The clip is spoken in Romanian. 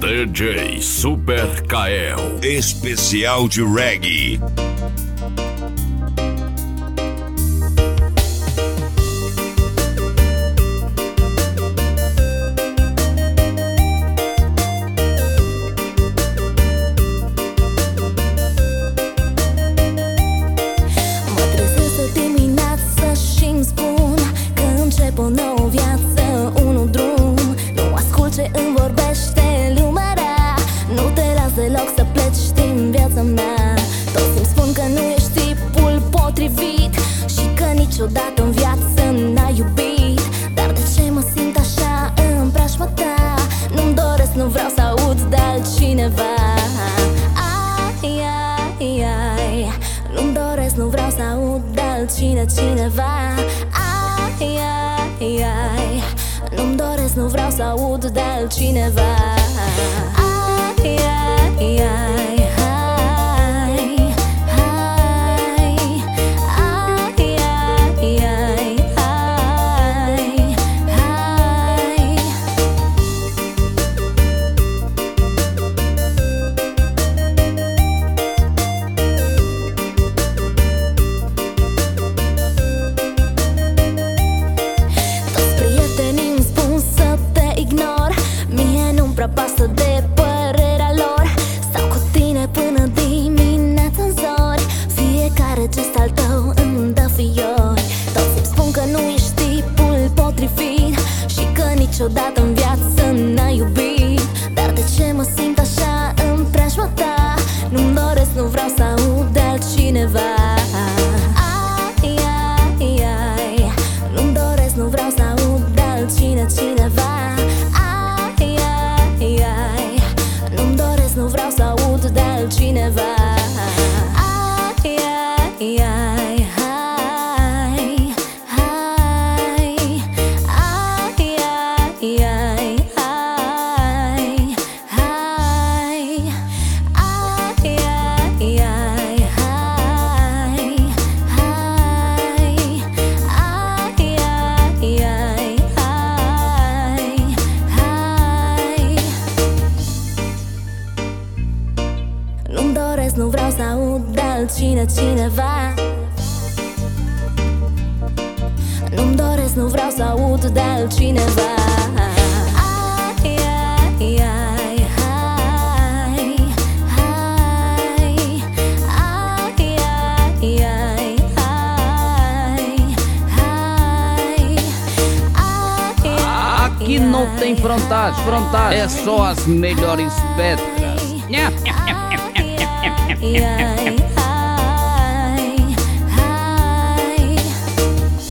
DJ Super Kael, especial de reggae. O nouă viață, unul drum. Nu ascult ce îmi vorbește lumea rea. Nu te las deloc să pleci din viața mea. Toți îmi spun că nu ești tipul potrivit și că niciodată în viață n-ai iubit. Dar de ce mă simt așa în preajma ta? Nu-mi doresc, nu vreau să aud de altcineva. Ai, ai, ai, nu-mi doresc, nu vreau să aud de altcineva. Ai, ai, ai, nu-mi doresc, nu vreau să aud de altcineva. Ai, ai, ai, hai, hai, ai, ai, ai, hai, hai. Pasă de părerea lor. Stau cu tine până dimineața în zori. Fiecare gest al tău îmi dă fiori. Toți îmi spun că nu ești tipul potrivit și că niciodată în viață n-ai iubit. Dar de ce mă simt așa în preajma ta? Nu-mi doresc, nu vreau să aud de altcineva. Ai, ai, ai, nu-mi doresc, nu vreau să aud de altcineva. Nu vreau să aud de altcineva. Ai, ai, ai, hai, hai, ai, ai, ai, hai, hai, ai, ai, ai, hai, hai, ai, ai, ai, hai, hai. Nu-mi doresc, nu vreau să aud de altcineva. Nu-mi doresc, nu vreau să aud de altcineva. Ai, ai, ai, hai, hai, ai, ai, ai, hai, hai. Aqui não tem frontagem, é só as melhores pedras. Ai, ai,